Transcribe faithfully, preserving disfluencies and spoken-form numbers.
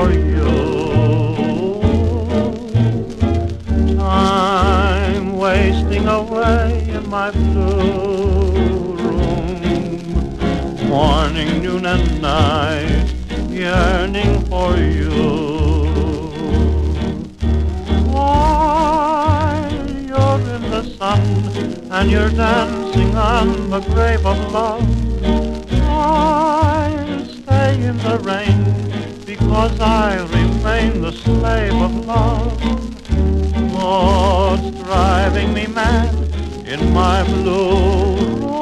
for you. Time wasting away in my blue room, morning, noon, and night, yearning for you. While you're in the sun and you're dancing on the grave of love, I'll stay in the rain because I remain the slave of love. What's driving me mad in my blue room?